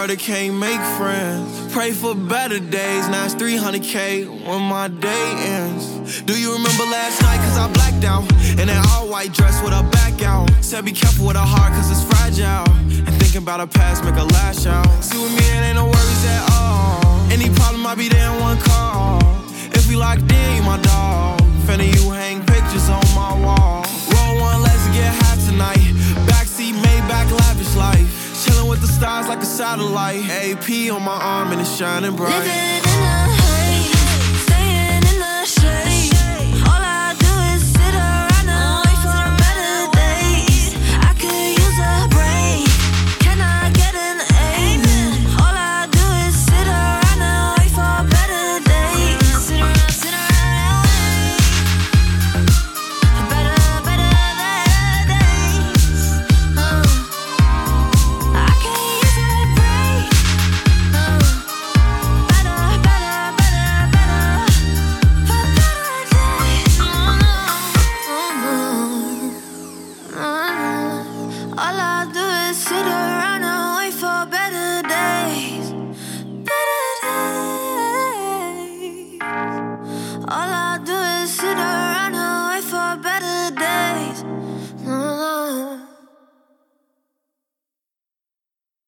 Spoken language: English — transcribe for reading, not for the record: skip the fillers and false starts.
brother can't make friends. Pray for better days, now it's 300K when my day ends. Do you remember last night, cause I blacked out? In that all-white dress with her back out. Said be careful with her heart, cause it's fragile. And thinking about her past make her lash out. See with me, it ain't no worries at all. Any problem, I'll be there in one call. If we locked in, you my dog. Finna you hang pictures on my wall. Roll one, let's get high tonight. Backseat, Maybach, lavish life. Chillin' with the stars like a satellite. AP on my arm and it's shining bright.